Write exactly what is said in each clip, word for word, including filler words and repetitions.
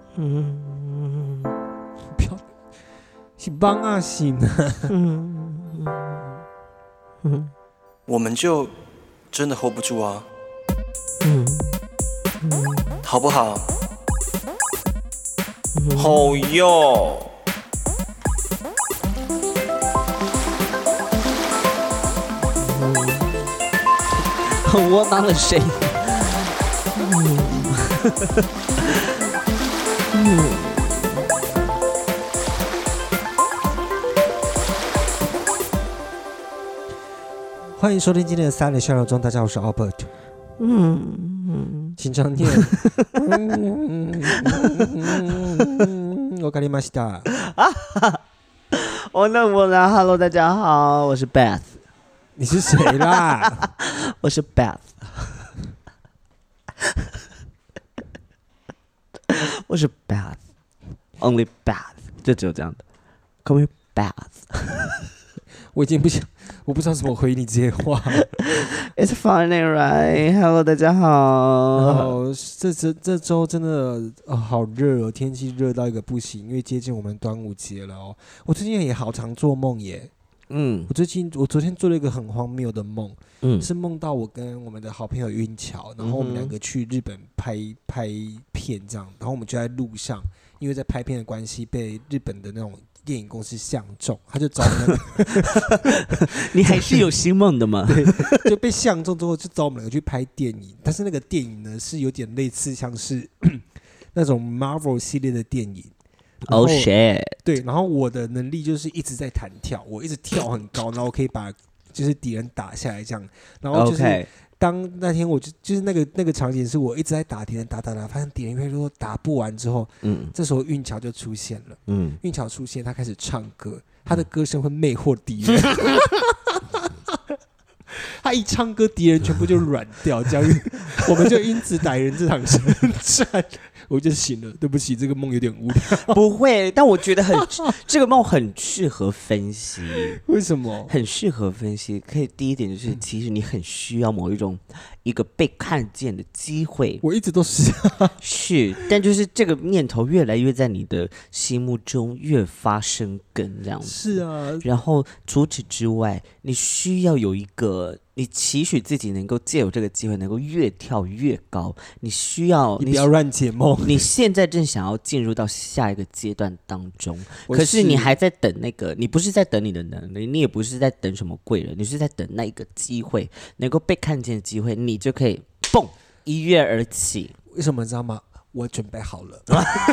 嗯，不要，是帮啊行啊。嗯嗯，我们就真的 hold 不住啊。 嗯嗯， 好不好？ 嗯， 好哟。 很窝囊的声音。嗯嗯，欢迎收听今天的三点笑料中，大家好，我是 Albert。嗯嗯，请常念。我卡里马西达。 我那我呢 ？Hello， 大家好，我是 Beth。 你是谁啦？ 我是 Beth。我是 Beth，Only Beth， 就只有这样的。Call me Beth。 我已经不想，我不知道怎么回你这些话。 It's funny, right? Hello， 大家好。 然后这这这周真的、哦、好热哦，天气热到一个不行，因为接近我们端午节了哦。我最近也好常做梦耶。嗯，我最近我昨天做了一个很荒谬的梦，嗯，是梦到我跟我们的好朋友运桥，然后我们两个去日本拍拍片这样，然后我们就在路上，因为在拍片的关系被日本的那种电影公司相中，他就找我们你还是有新梦的吗？ 对，就被相中之后就找我们两个去拍电影，但是那个电影呢是有点类似像是那种 Marvel 系列的电影。 Oh shit！ 对，然后我的能力就是一直在弹跳，我一直跳很高，然后可以把就是敌人打下来这样。然后就是当那天我就就是那个那个场景是我一直在打敌人，打打打，发现敌人越多打不完之后，嗯，这时候运桥就出现了，嗯，运桥出现，他开始唱歌，他的歌声会魅惑敌人。他一唱歌，敌人全部就软掉，这样我们就因此歹人这场胜战。我就醒了，对不起，这个梦有点无聊。 不会，但我觉得很这个梦很适合分析。 为什么？ 很适合分析。可以，第一点就是，其实你很需要某一种一个被看见的机会。 我一直都是是，但就是这个念头越来越在你的心目中越发生根，这样子。 是啊。 然后除此之外，你需要有一个。你期许自己能够借由这个机会能够越跳越高，你需要你不要乱解梦。 你现在正想要进入到下一个阶段当中，可是你还在等那个，你不是在等你的能力，你也不是在等什么贵人，你是在等那一个机会，能够被看见的机会，你就可以蹦一跃而起。 为什么你知道吗？我准备好了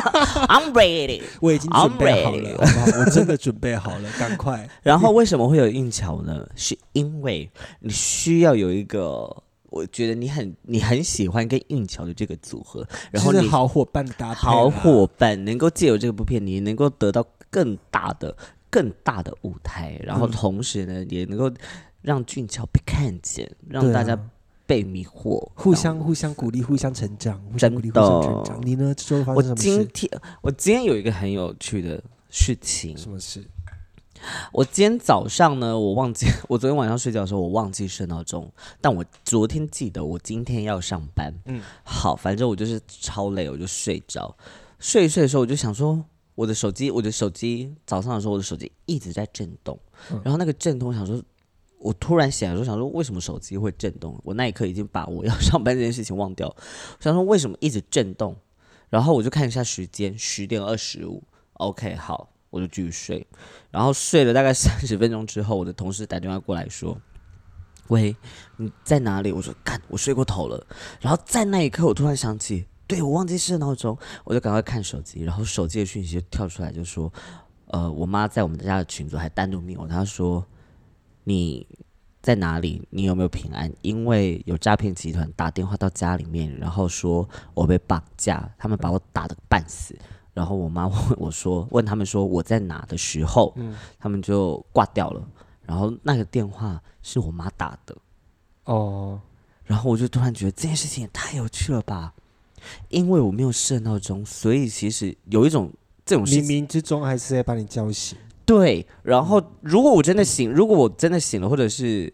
I'm ready， 我已经准备好了，好不好？我真的准备好了，赶快。 然后为什么会有运桥呢？是因为你需要有一个，我觉得你很你很喜欢跟运桥的这个组合，然后你就是好伙伴的搭配， 好伙伴能够借由这部片，你能够得到更大的、更大的舞台，然后同时呢，嗯、也能够让俊桥被看见，让大家。被迷惑， 互相互相鼓励，互相成长，互相鼓励，互相成长。你呢？这周发生什么事？ 我今天我今天有一个很有趣的事情。 什么事？ 我今天早上呢，我忘记，我昨天晚上睡觉的时候，我忘记设闹钟，但我昨天记得我今天要上班。嗯，好，反正我就是超累，我就睡着。睡一睡的时候，我就想说，我的手机，我的手机早上的时候，我的手机一直在震动，嗯、然后那个震动，我想说。我突然醒来的时候想说，为什么手机会震动？我那一刻已经把我要上班这件事情忘掉。我想说为什么一直震动？然后我就看一下时间，十点二十五。OK， 好，我就继续睡。然后睡了大概三十分钟之后，我的同事打电话过来说：“喂，你在哪里？”我说：“干，我睡过头了。”然后在那一刻，我突然想起，对我忘记设闹钟，我就赶快看手机，然后手机的讯息就跳出来，就说：“呃，我妈在我们家的群组还单独密我，她说。”你在哪里？你有没有平安？因为有诈骗集团打电话到家里面，然后说我被绑架，他们把我打得半死。然后我妈问我说，问他们说我在哪的时候，嗯、他们就挂掉了。然后那个电话是我妈打的，哦。然后我就突然觉得这件事情也太有趣了吧！因为我没有设闹钟，所以其实有一种这种冥冥之中还是在把你叫醒。 对，然后如果我真的醒，如果我真的醒了，或者是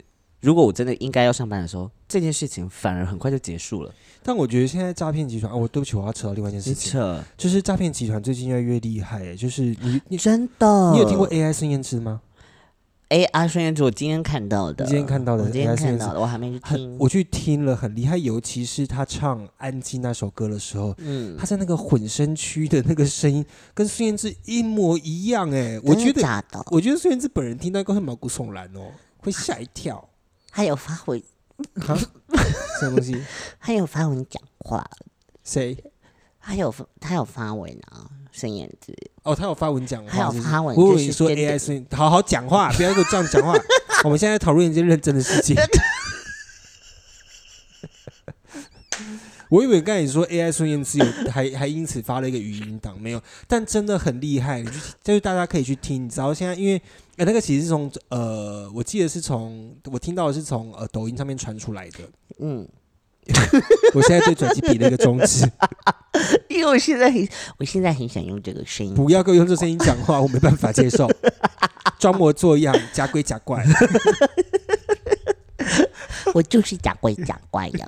如果我真的应该要上班的时候，这件事情反而很快就结束了。 但我觉得现在诈骗集团，哦，我对不起，我要扯到另外一件事情，就是诈骗集团最近越来越厉害，就是你你真的， 你有听过 A I 孙燕姿吗 ？A I 孙燕姿，我今天看到的， 你今天看到的， 我今天看到的，我还没去听。 我去听了，很厉害，尤其是他唱《安静》那首歌的时候，嗯，他在那个混声区的那个声音跟孙燕姿一模一样，哎，我觉得， 假的， 我觉得孙燕姿本人听到会毛骨悚然哦，会吓一跳。 还有发文， 哈，什么东西？ 还有发文讲话， 谁？ 他有他有发文啊。孙燕姿哦，他有发文讲话， 他有发文， 我以为说 A I 孙，好好讲话，不要给我这样讲话。我们现在讨论一件认真的事情。我以为刚才你说 A I 孙燕姿有还还因此发了一个语音档，没有，但真的很厉害，就是大家可以去听。你知道现在因为、呃、那个其实是从呃，我记得是从我听到的是从呃抖音上面传出来的，嗯。我现在对转机比了一个中指， 因为我现在很，我现在很想用这个声音。 不要给我用这声音讲话，我没办法接受。装模作样，假鬼假怪。 我就是假鬼假怪呀。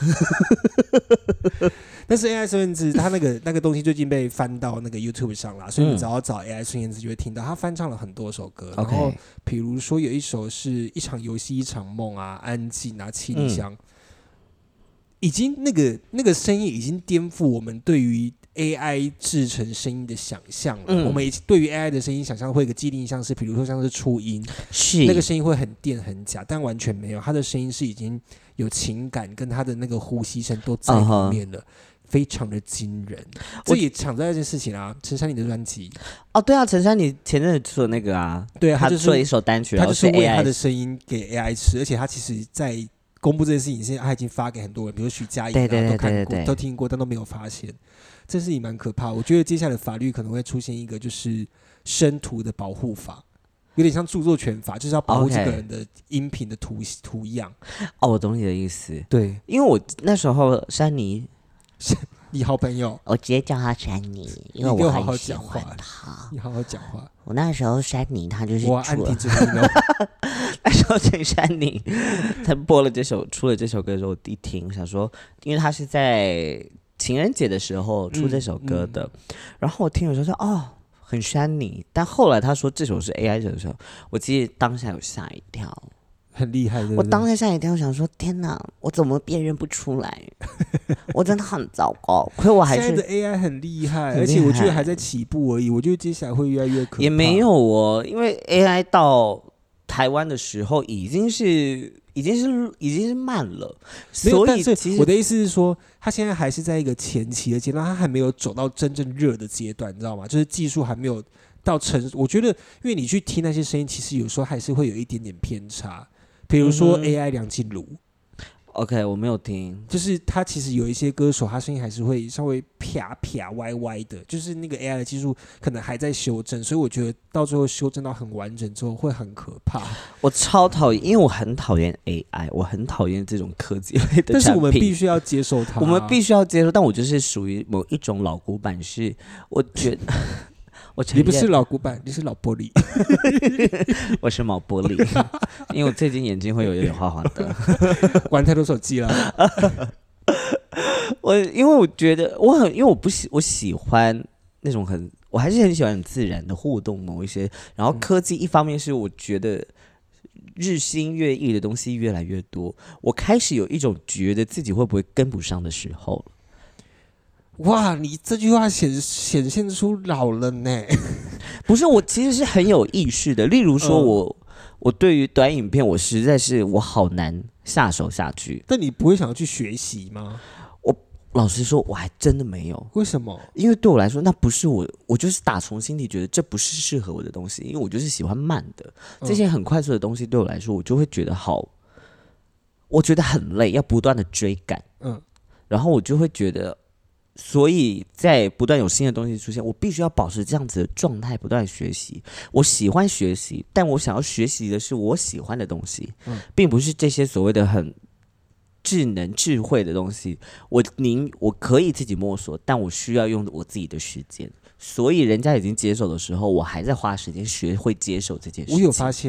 但是 A I 孙燕姿，他那个那个东西最近被翻到那个 YouTube 上了，所以你只要找 A I 孙燕姿就会听到他翻唱了很多首歌。然后，比如说有一首是一场游戏一场梦啊，安静啊，七里香。嗯，已经那个那个声音已经颠覆我们对于 A I 制成声音的想象了。嗯、我们对于 A I 的声音想象会有一个既定印象是，比如说像是初音，是那个声音会很电很假，但完全没有，它的声音是已经有情感跟它的那个呼吸声都在里面了。Uh-huh. 非常的惊人，这也抢在一件事情啊！陈珊妮的专辑哦，对啊，陈珊妮前阵子出了那个啊， 对啊， 他出了一首单曲， 他就是为他的声音给 A I 吃，而且他其实在公布这件事情，现在他已经发给很多人，比如许佳莹啊，都看过、都听过，但都没有发现。这事情蛮可怕。我觉得接下来的法律可能会出现一个就是声图的保护法，有点像著作权法，就是要保护这个人的音频的图图样。 哦，我懂你的意思。 对， 因为我那时候珊妮。 你好朋友， 我直接叫他珊妮，因为我很喜欢他。 你好好讲话。 我那时候珊妮，他就是我按停止录音哦。 那时候陈珊妮，他播了这首，出了这首歌的时候，我一听，想说，因为他是在情人节的时候出这首歌的，嗯嗯、然后我听的时候说，哦，很珊妮。但后来他说这首是 A I 的时候，我其实当下有吓一跳。 很厉害，对不对？ 我当下吓一跳，我想说天哪，我怎么辨认不出来？我真的很糟糕。可是我还是现在的 A I 很厉害，而且我觉得还在起步而已。我觉得接下来会越来越可怕。 也没有哦，因为 A I 到台湾的时候已经是已经是已经是慢了，所以其实我的意思是说，它现在还是在一个前期的阶段，它还没有走到真正热的阶段，你知道吗？就是技术还没有到成。我觉得，因为你去听那些声音，其实有时候还是会有一点点偏差。比如说 A I 梁静茹、嗯、 ，OK， 我没有听， 就是他其实有一些歌手，他声音还是会稍微啪啪歪歪的，就是那个 A I 的技术可能还在修正，所以我觉得到最后修正到很完整之后会很可怕。 我超讨厌，因为我很讨厌 A I， 我很讨厌这种科技类的产品， 但是我们必须要接受它， 我们必须要接受，但我就是属于某一种老古板，是我觉得。 你不是老古板，你是老玻璃。 我是毛玻璃，因为我最近眼睛会有点花花的， 玩太多手机了。 我因为我觉得我很，因为我不喜我喜欢那种很，我还是很喜欢很自然的互动某一些。然后科技一方面是我觉得日新月异的东西越来越多，我开始有一种觉得自己会不会跟不上的时候了。 哇，你这句话显显现出老了呢。 不是，我其实是很有意识的。例如说我，我、嗯、我对于短影片，我实在是我好难下手下去。 但你不会想要去学习吗？ 我老实说，我还真的没有。 为什么？ 因为对我来说，那不是我，我就是打从心底觉得这不是适合我的东西。因为我就是喜欢慢的，这些很快速的东西对我来说，我就会觉得好，我觉得很累，要不断的追赶。嗯，然后我就会觉得。所以在不断有新的东西出现，我必须要保持这样子的状态，不断学习。我喜欢学习，但我想要学习的是我喜欢的东西，嗯、并不是这些所谓的很智能智慧的东西。我宁我可以自己摸索，但我需要用我自己的时间。所以人家已经接手的时候，我还在花时间学会接受这件事情。 我有发现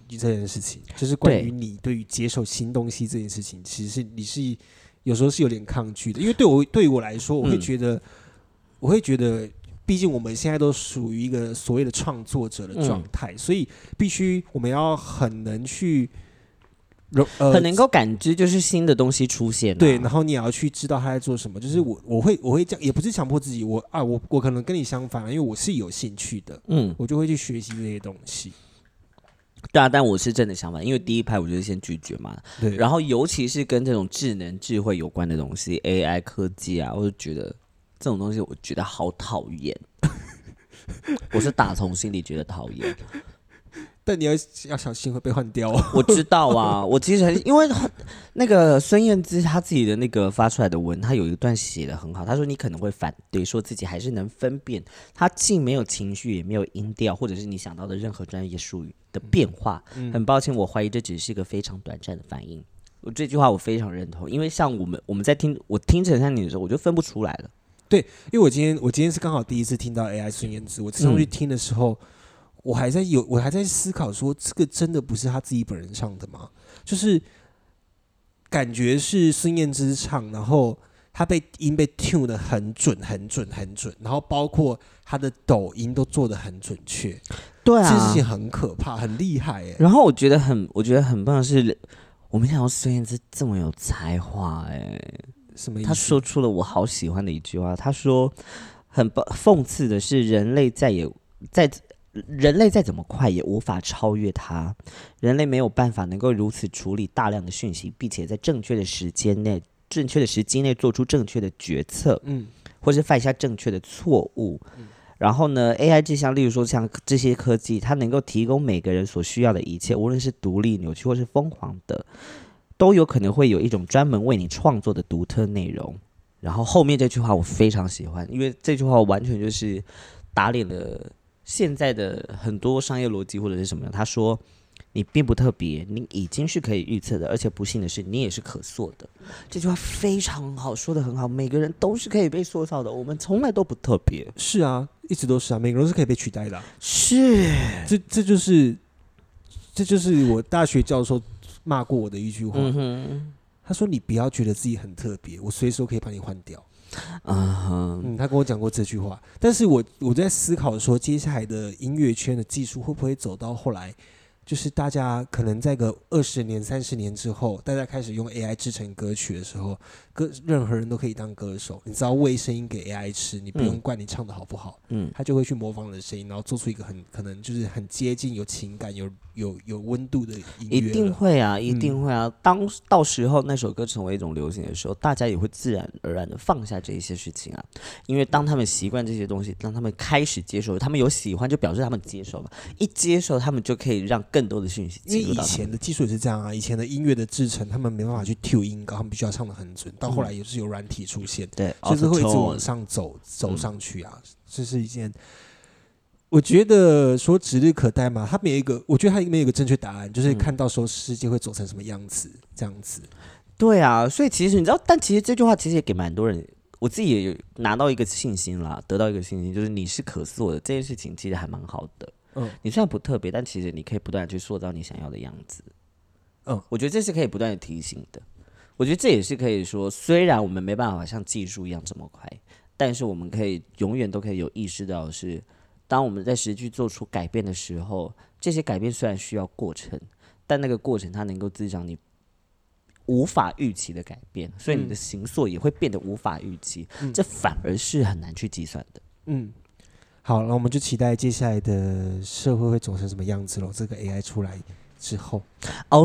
这件事情，就是关于你对于接受新东西这件事情，其实是你是有时候是有点抗拒的，因为对我对于我来说，我会觉得，嗯、我会觉得，毕竟我们现在都属于一个所谓的创作者的状态，嗯、所以必须我们要很能去。 呃、很能够感知，就是新的东西出现、啊， 对，然后你也要去知道他在做什么。就是我，我会，我会这样，也不是强迫自己，我啊，我我可能跟你相反，因为我是有兴趣的，嗯，我就会去学习这些东西。 对啊，但我是真的相反，因为第一排我就是先拒绝嘛，对，然后尤其是跟这种智能智慧有关的东西 ，A I 科技啊，我就觉得这种东西，我觉得好讨厌，我是打从心里觉得讨厌。 但你要要小心会被换掉、哦。 我知道啊，我其实很因为那个孙燕姿她自己的那个发出来的文，她有一段写得很好。她说你可能会反对，说自己还是能分辨，她既没有情绪，也没有音调，或者是你想到的任何专业术语的变化。嗯、很抱歉，我怀疑这只是一个非常短暂的反应。我这句话我非常认同，因为像我们我们在听我听陈珊妮的时候，我就分不出来了。 对，因为我今天我今天是刚好第一次听到 A I 孙燕姿，我上去听的时候。嗯我还在有，我还在思考说，这个真的不是他自己本人唱的吗？就是感觉是孙燕姿唱，然后他被音被 tune 的很准、很准、很准，然后包括他的抖音都做的很准确。 对啊， 这件事情很可怕，很厉害哎。 然后我觉得很，我觉得很棒的是，我没想到孙燕姿这么有才华哎。 什么意思？ 他说出了我好喜欢的一句话，他说很讽刺的是，人类再也在。人类再怎么快也无法超越它。人类没有办法能够如此处理大量的讯息，并且在正确的时间内、正确的时机内做出正确的决策，嗯，或是犯下正确的错误。嗯、然后呢 ，A I 这项，例如说像这些科技，它能够提供每个人所需要的一切，无论是独立、扭曲或是疯狂的，都有可能会有一种专门为你创作的独特内容。然后后面这句话我非常喜欢，因为这句话完全就是打脸了。现在的很多商业逻辑或者是什么呢？他说你并不特别，你已经是可以预测的，而且不幸的是你也是可塑的。这句话非常好，说得很好，每个人都是可以被塑造的，我们从来都不特别。 是啊，一直都是啊，每个人都是可以被取代的、啊。 是， 这这就是这就是我大学教授骂过我的一句话。嗯哼，他说你不要觉得自己很特别，我随时都可以把你换掉。Uh-huh. 嗯，他跟我讲过这句话，但是我我在思考说，接下来的音乐圈的技术会不会走到后来，就是大家可能在个二十年、三十年之后，大家开始用 A I 制成歌曲的时候，歌任何人都可以当歌手，你只要喂声音给 A I 吃，你不用管你唱的好不好，嗯，他就会去模仿你的声音，然后做出一个很可能就是很接近、有情感、有有有温度的音乐。 一定会啊，一定会啊！嗯、当到时候那首歌成为一种流行的时候，大家也会自然而然的放下这一些事情啊，因为当他们习惯这些东西，当他们开始接受，他们有喜欢，就表示他们接受了。一接受，他们就可以让更多的讯息进入到他们。 因为以前的技术也是这样啊，以前的音乐的制成，他们没办法去 tune 音高，他们必须要唱得很准。到后来也是有软体出现，嗯、对，所以是会一直往上走，走上去啊。这、嗯、是一件。我觉得说指日可待嘛，他没有一个，我觉得他没有一个正确答案，就是看到时候世界会走成什么样子，这样子。 对啊，所以其实你知道，但其实这句话其实也给蛮多人，我自己也有拿到一个信心啦，得到一个信心，就是你是可塑的这件事情，其实还蛮好的。嗯，你虽然不特别，但其实你可以不断的去塑造你想要的样子。嗯，我觉得这是可以不断的提醒的。我觉得这也是可以说，虽然我们没办法像技术一样这么快，但是我们可以永远都可以有意识到的是。当我们在实际做出改变的时候，这些改变虽然需要过程，但那个过程它能够滋长你无法预期的改变，所以你的形塑也会变得无法预期，嗯、这反而是很难去计算的。 嗯，好，那我们就期待接下来的社会会走成什么样子咯，这个 A I 出来之后。 Oh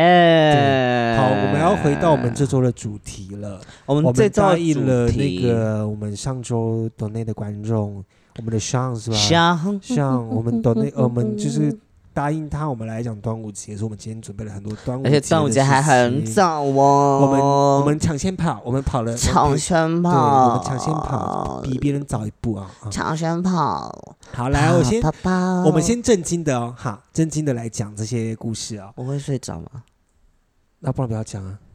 shit！ 好，我们要回到我们这周的主题了。 我们这周答应了那个我们上周岛内的观众。我们的像是吧？像像我们岛内，我们就是答应他，我们来讲端午节，所以我们今天准备了很多端午节的事情，而且端午节还很早哦。 我们我们抢先跑，我们跑了抢先跑， 对，我们抢先跑，比别人早一步啊！ 抢先跑。 好，来，我先，我们先正经的哦，哈，正经的来讲这些故事啊。 我会睡着吗？ 那不然不要讲啊。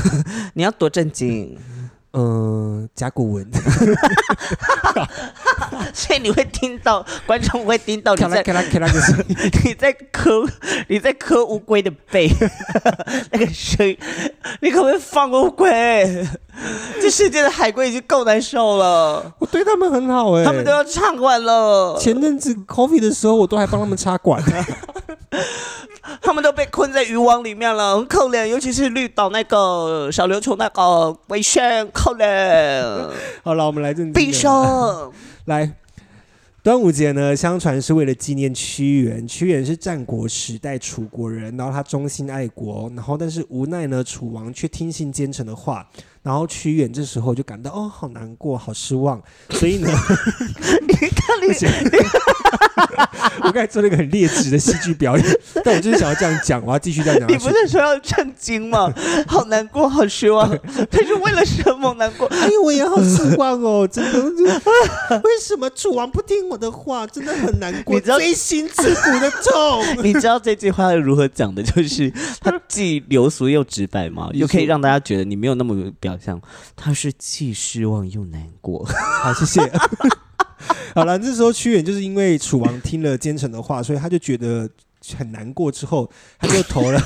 你要多正经。 嗯，甲骨文。 所以你会听到观众会听到你在咔啦咔啦咔啦的声音， 你在磕你在磕乌龟的背那个声音，你可不可以放乌龟？这世界的海龟已经够难受了。 我对他们很好哎、欸， 他们都要唱完了。 前阵子 COVID 的时候，我都还帮他们插管。 他们都被困在渔网里面了，很可怜，尤其是绿岛那个小琉球那个危险，可怜。 好了，我们来正经。 闭声。 来，端午节呢，相传是为了纪念屈原。屈原是战国时代楚国人，然后他忠心爱国，然后但是无奈呢，楚王却听信奸臣的话，然后屈原这时候就感到哦，好难过，好失望，所以呢， 你看你。 我刚才做了一个很劣质的戏剧表演，但我就是想要这样讲，我要继续这样讲。 你不是说要震惊吗？好难过，好失望。他是为了什么难过？ 哎呦，我也好失望哦，真的。为什么楚王不听我的话？真的很难过，锥心刺骨的痛。 你知道这句话如何讲的？就是他既流俗又直白嘛，又可以让大家觉得你没有那么表象。他是既失望又难过。 好，谢谢。好了，这时候屈原就是因为楚王听了奸臣的话，所以他就觉得很难过，之后他就投了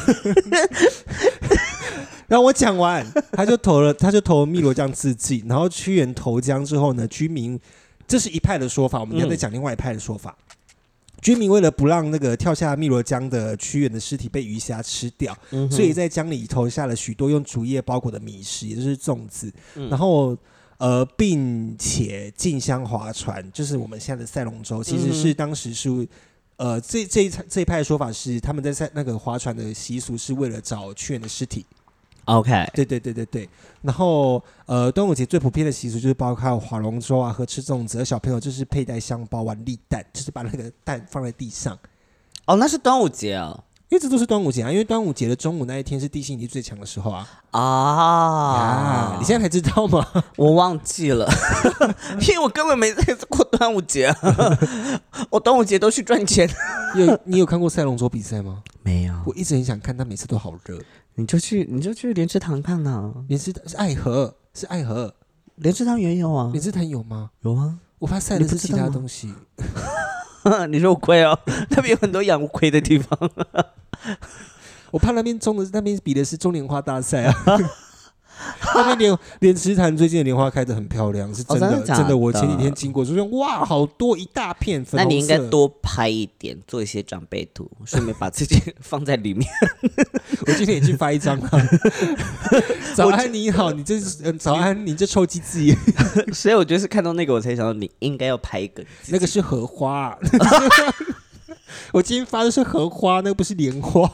让我讲完，他就投了，他就投汨罗江自尽。然后屈原投江之后呢，居民，这是一派的说法，我们要再讲另外一派的说法。嗯，居民为了不让那个跳下汨罗江的屈原的尸体被鱼虾吃掉，嗯，所以在江里投下了许多用竹叶包裹的米食，也就是粽子，嗯，然后呃，并且进香划船，就是我们现在的赛龙舟，其实是当时是呃这这一这一派的说法是他们在赛那个划船的习俗是为了找屈原的尸体。 OK， 对对对对对。然后呃，端午节最普遍的习俗就是包括划龙舟啊和吃粽子，而小朋友就是佩戴香包玩立蛋，就是把那个蛋放在地上。 哦，那是端午节啊。 因为这都是端午节啊，因为端午节的中午那一天是地心引力最强的时候啊！ 啊， 你现在才知道吗？ 我忘记了，因为我根本没在过端午节、啊，我端午节都去赚钱。 有你有看过赛龙舟比赛吗？ 没有， 我一直很想看，但每次都好热。 你就去，你就去莲池塘看啊！ 莲池是爱河，是爱河， 莲池塘也有啊。 莲池塘有吗？ 有啊， 我怕赛的是其他东西。 你说乌龟哦，那边有很多养乌龟的地方。 我怕那边种的那边比的是种莲花大赛啊。那边莲莲池潭最近的莲花开得很漂亮，是真的，哦、真的, 真的。我前几天经过，就说哇，好多一大片粉红色。 那你应该多拍一点，做一些长辈图，顺便把自己放在里面。 我今天也去发一张啊。早安，你好，你这是、呃、早安，你这臭鸡鸡。 所以我就是看到那个，我才想到你应该要拍一个。 那个是荷花、啊。我今天发的是荷花，那个不是莲花。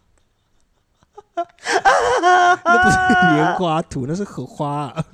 那不是莲花图，那是荷花、啊。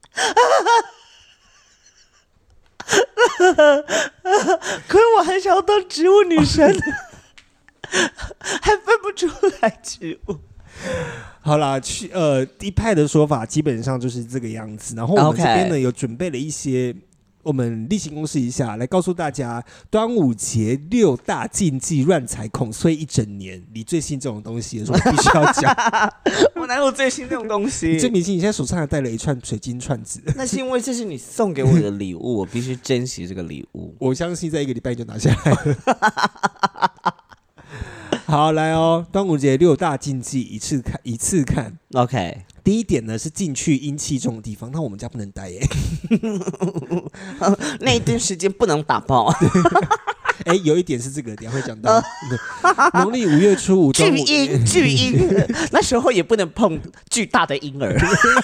可是我很想要当植物女神，还分不出来植物。 好啦，去呃一派的说法基本上就是这个样子。然后我们这边呢、okay. 有准备了一些。我们例行公事一下，来告诉大家端午节六大禁忌，乱财恐碎一整年。你最信这种东西的时候，我必须要讲。 我哪有最信这种东西？ 你最迷信，你现在手上还戴了一串水晶串子。 那是因为这是你送给我的礼物，我必须珍惜这个礼物。 我相信在一个礼拜就拿下来了。好，来哦，端午节六大禁忌，一次看，一次看。 OK。 第一点呢是进去阴气重的地方，那我们家不能待耶。 那一段时间不能打炮。 哎，有一点是这个，等一下会讲到。农历五月初五， 巨婴巨婴，那时候也不能碰巨大的婴儿。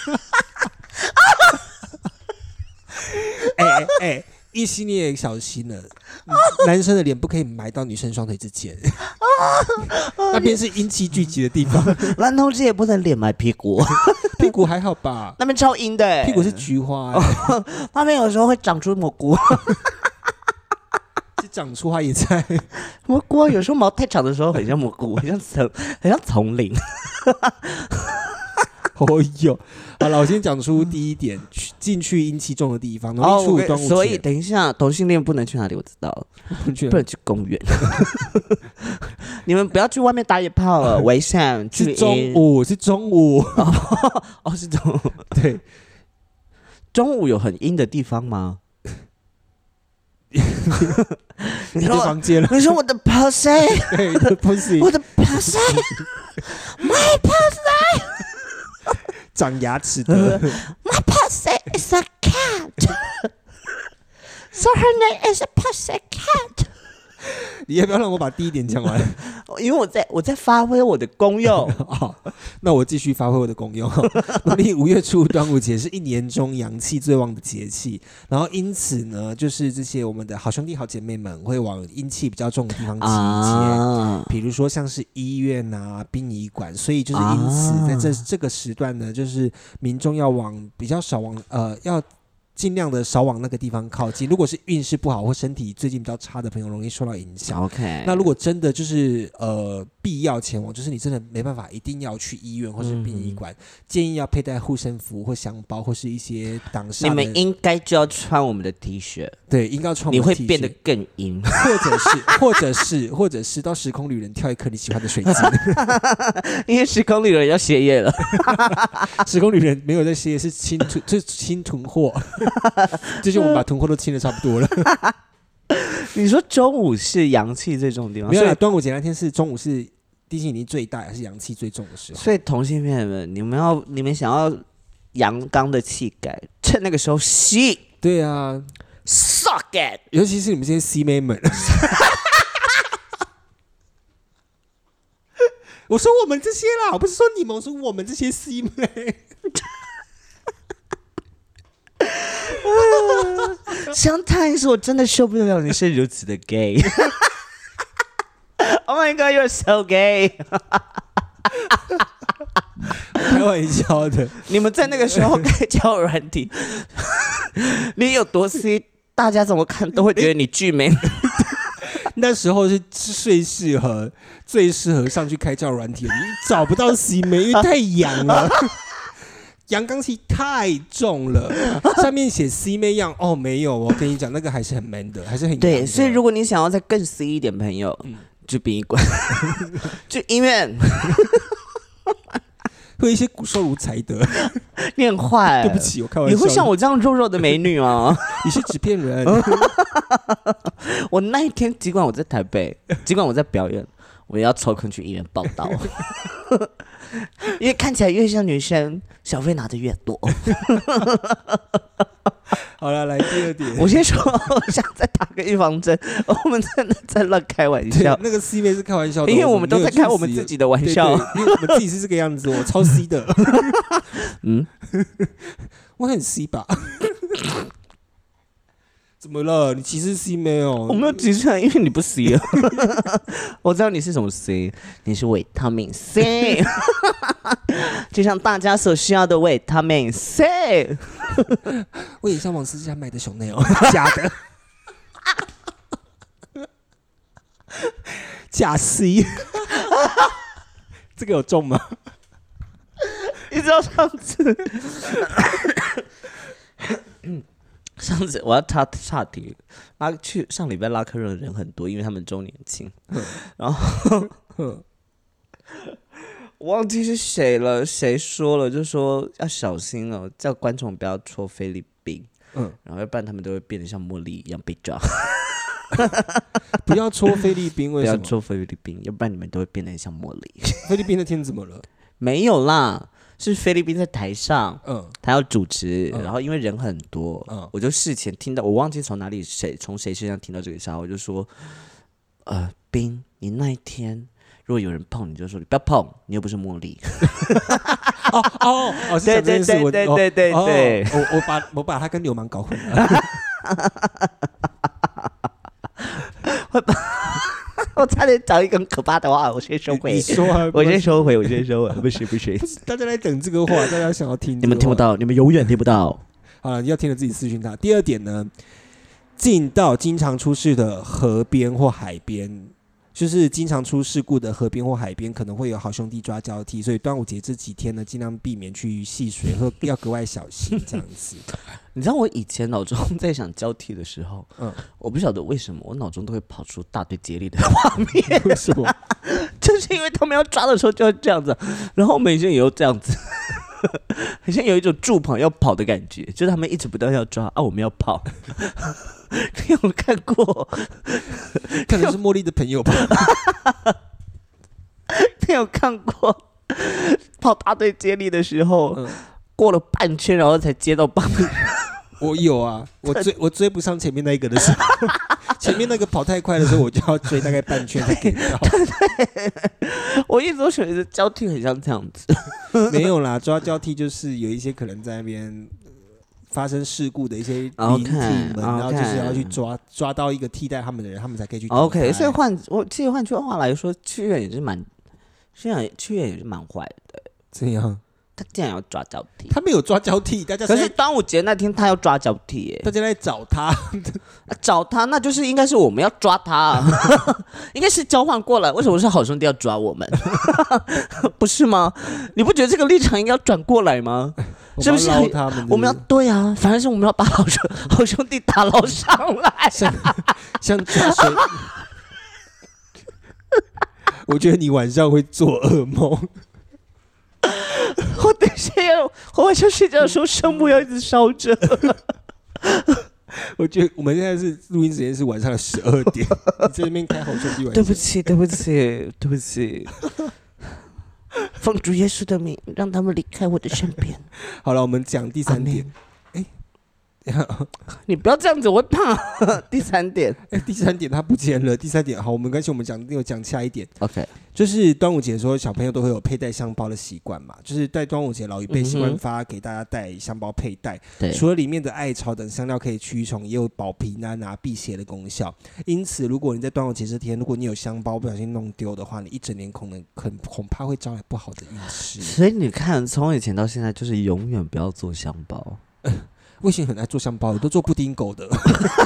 哎哎哎！一心你也小心了，男生的脸不可以埋到女生双腿之间，那边是阴气聚集的地方。 男同志也不能脸埋屁股， 屁股还好吧？ 那边超阴的、欸， 屁股是菊花、欸， 那边有时候会长出蘑菇， 是长出花椰菜。 蘑菇有时候毛太长的时候很像蘑菇，很像丛，很像丛林。 哦哟，好了，我先讲出第一点，进去阴气重的地方。农历初五端午节， 所以等一下，同性恋不能去哪里？我知道了，不能去公园。你们不要去外面打野炮了，危险。 是中午，是中午。 哦, 哦，是中午。 对， 中午有很阴的地方吗？ 你的房间了。 你说我的 pussy， 对，你的 pussy， 我的 pussy，my pussy， 长牙齿的。 My pussy is a cat，so her name is a pussy cat。 你要不要让我把第一点讲完？ 因为我在我在发挥我的功用。 好，那我继续发挥我的功用。农历五月初端午节是一年中阳气最旺的节气，然后因此呢，就是这些我们的好兄弟好姐妹们会往阴气比较重的地方集结，啊、比如说像是医院啊、殡仪馆，所以就是因此在这、啊、这个时段呢，就是民众要往比较少往呃要。尽量的少往那个地方靠近。如果是运势不好或身体最近比较差的朋友，容易受到影响。 OK， 那如果真的就是呃必要前往，就是你真的没办法，一定要去医院或是殡仪馆，嗯、建议要佩戴护身符或香包或是一些挡煞。 你们应该就要穿我们的 T 恤， 对，应该要穿我们的 T 恤， 你会变得更阴， 或者是或者是或者是到时空旅人跳一颗你喜欢的水晶， 因为时空旅人要歇业了， 时空旅人没有在歇业，是清囤，是清囤货。最近我们把囤货都清的差不多了。 你说中午是阳气最重的地方？ 没有啦，端午节那天是中午是地心引力最大，还是阳气最重的时候？ 所以同性恋们，你们要你们想要阳刚的气概，趁那个时候吸。 对啊 ，suck it， 尤其是你们这些 C 妹们。我说我们这些啦，我不是说你们，我说我们这些 C 妹。 Sometimes 我真的受不了你是如此的 gay。 Oh my god, you're so gay。 开玩笑的。 你们在那个时候开交友软体，你有多 C， 大家怎么看都会觉得你巨美。 那时候是最适合最适合上去开交友软体，你找不到 C 妹，因为太阳了。阳刚气太重了，上面写 C 妹样哦，没有，我跟你讲，那个还是很 man 的，还是很对。所以如果你想要再更 C 一点，朋友，嗯、就殡仪馆，就医院， 会有一些骨瘦如柴的。 你很坏、欸， 对不起，我开玩笑。 你会像我这样肉肉的美女吗？ 你是纸片人。 我那一天，尽管我在台北，尽管我在表演，我也要抽空去医院报道。因为看起来越像女生，小费拿的越多。 好了，来第二点。 我先说，我想再打个预防针，我们真的在乱开玩笑。 那个 C 妹是开玩笑的， 因为我们都在开我们自己的玩笑。 对对，因为我们自己是这个样子，我超 C 的。嗯，我很 C 吧？怎么了？你歧视 C 妹哦？ 我没有歧视，因为你不 C 啊。我知道你是什么 C， 你是维他命 C， 就像大家所需要的维他命 C。 我也上网私下买的熊内哦，假的，假 C。这个有中吗？ 你知道上次？上次我要岔岔题，拉去上礼拜拉客人人很多，因为他们周年庆，然后我忘记是谁了，谁说了，就说要小心哦，叫观众不要戳菲律宾，嗯，然后要不然他们都会变得像茉莉一样被抓。 不要戳菲律宾，为什么？ 不要戳菲律宾，要不然你们都会变得像茉莉。 菲律宾那天怎么了？ 没有啦。是菲律宾在台上，嗯，他要主持，嗯、然后因为人很多，嗯，我就事前听到，我忘记从哪里谁从谁身上听到这个笑话，我就说，呃，冰，你那一天如果有人碰你，就说你不要碰，你又不是茉莉。 哦哦哦，是这件事， 对对对对对对， 哦、我我把我把他跟流氓搞混了。 会把。我差点讲一个很可怕的话，我先收回。 你说啊， 我先收回，我先收回，不是不是。 大家在等这个话，大家想要听， 你们听不到，你们永远听不到。 好了，你要听了自己私讯他。第二点呢，进到经常出事的河边或海边，就是经常出事故的河边或海边，可能会有好兄弟抓交替，所以端午节这几天呢，尽量避免去戏水，或要格外小心这样子。 你知道我以前脑中在想交替的时候，嗯，我不晓得为什么我脑中都会跑出大队接力的画面。 为什么？ 就是因为他们要抓的时候就要这样子，然后我们以前也要这样子。 好像有一种助跑要跑的感觉，就是他们一直不断要抓啊，我们要跑。你有看过？ 可能是茉莉的朋友吧。 你有看过跑大队接力的时候，嗯、过了半圈，然后才接到棒？ 我有啊，我追我追不上前面那一个的时候，前面那个跑太快的时候，我就要追大概半圈才给到。 对，我一直都觉得交替很像这样子。 没有啦，抓交替就是有一些可能在那边发生事故的一些灵体们， okay, 然后就是要去抓抓到一个替代他们的人，他们才可以去。 OK， 所以换我其实换句话来说，屈原也是蛮，屈原屈原也是蛮坏的。 这样。 他竟然要抓交替， 他没有抓交替，大家可是端午节那天他要抓交替耶， 大家在找他， 找他那就是应该是我们要抓他、啊，应该是交换过来。为什么是好兄弟要抓我们？不是吗？你不觉得这个立场应该要转过来吗？是不是？ 他们我们要对啊，反正是我们要把好兄好兄弟打捞上来， 像像抓水。我觉得你晚上会做噩梦。 我等一下要，我晚上睡觉的时候声幕要一直烧着。 我觉得我们现在是录音时间是晚上的十二点，你在那边开好兄弟玩笑。 对不起，对不起，对不起。奉主耶稣的名，让他们离开我的身边。 好了，我们讲第三点。 你不要这样子，我会怕。第三点， 哎，第三点它不见了。第三点，好，我们关系我们讲，有讲下一点。 OK， 就是端午节的时候，小朋友都会有佩戴香包的习惯嘛。就是在端午节，老一辈习惯发给大家带香包佩戴。 对、嗯， 除了里面的艾草等香料可以驱虫，也有保平安啊、辟邪的功效。因此，如果你在端午节这天，如果你有香包不小心弄丢的话，你一整年可能恐恐怕会招来不好的运势。 所以你看，从以前到现在，就是永远不要做香包。 我以前很爱做香包，我都做布丁狗的。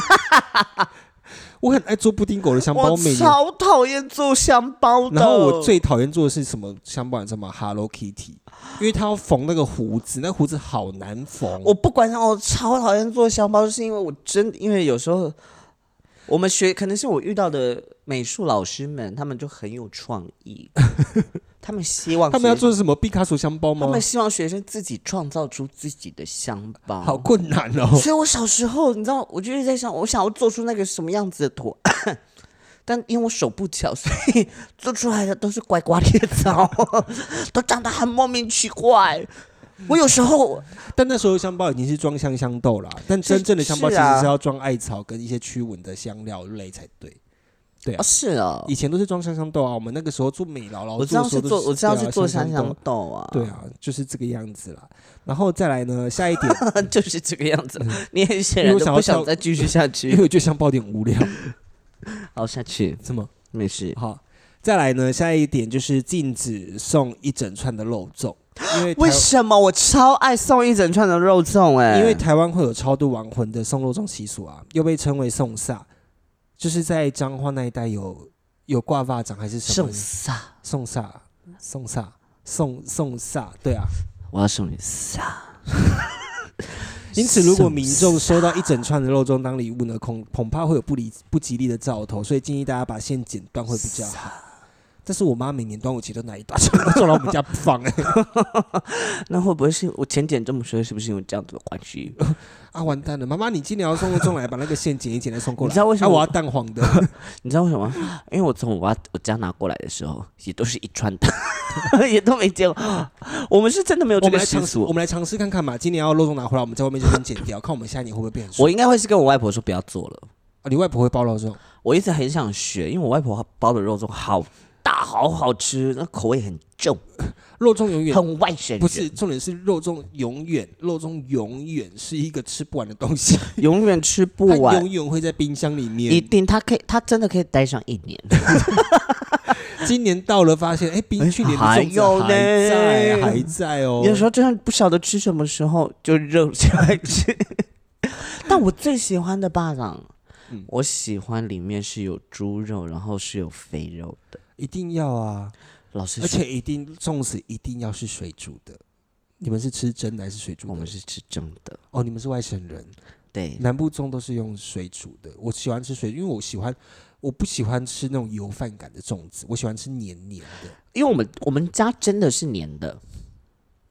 我很爱做布丁狗的香包， 我超讨厌做香包的。 然后我最讨厌做的是什么香包？你知道吗 ？Hello Kitty， 因为它要缝那个胡子，那胡子好难缝。 我不管它，我超讨厌做香包，就是因为我真因为有时候我们学，可能是我遇到的美术老师们，他们就很有创意。他们希望他们要做什么毕卡索香包吗？ 他们希望学生自己创造出自己的香包， 好困难哦。 所以我小时候，你知道，我就一直在想，我想要做出那个什么样子的图，但因为我手不巧，所以做出来的都是拐瓜裂枣，都长得很莫名其怪。我有时候， 但那时候香包已经是装香香豆啦，但真正的香包其实是要装艾草跟一些驱蚊的香料类才对。对啊， 哦是啊， 以前都是装香香豆啊。我们那个时候做美劳劳， 我知道是做，我知道是做香香豆啊。 对啊，就是这个样子啦。然后再来呢，下一点就是这个样子。你很显然都不想再继续下去， 因为我觉得香包有点无聊。 好，下去什么？ 没事。 好，再来呢，下一点就是禁止送一整串的肉粽。因为为什么我超爱送一整串的肉粽？哎， 因为台湾会有超多亡魂的送肉粽习俗啊，又被称为送煞。就是在彰化那一带有有挂发掌还是什么？ 送煞， 送煞，送煞，送送煞，对啊， 我要送你煞。 因此，如果民众收到一整串的肉粽当礼物呢，恐恐怕会有不利不吉利的兆头，所以建议大家把线剪断会比较好。但是我妈每年端午节都拿一大串肉粽来我们家放哎、欸， 那会不会是我前剪这么说，是不是因为这样子的关系？ 啊，完蛋了！妈妈，你今年要送肉粽来，把那个线剪一剪再送过来。 你知道为什么？ 啊、我要蛋黄的。 你知道为什么？因为我从我我家拿过来的时候，也都是一串的，也都没见过。我们是真的没有这个习俗。 我们来尝试看看嘛。今年要肉粽拿回来，我们在外面就先剪掉，看我们下一年会不会变很顺。 我应该会是跟我外婆说不要做了。 啊，你外婆会包肉粽？ 我一直很想学，因为我外婆包的肉粽好大，好好吃，那口味很重。 肉粽永远很外省人， 不是重点是肉粽永远，肉粽永远是一个吃不完的东西， 永远吃不完， 它永远会在冰箱里面。 一定，它可以，它真的可以待上一年。 今年到了，发现哎，冰去年的粽子还在，还在哦。 有时候真的不晓得吃什么时候就热起来吃。但我最喜欢的巴掌，嗯、我喜欢里面是有猪肉，然后是有肥肉的， 一定要啊。 老师， 而且一定粽子一定要是水煮的。你们是吃蒸的还是水煮的？ 我们是吃蒸的。 哦，你们是外省人。 对， 南部粽都是用水煮的。我喜欢吃水，因为我喜欢，我不喜欢吃那种油饭感的粽子，我喜欢吃黏黏的。 因为我们我们家真的是黏的，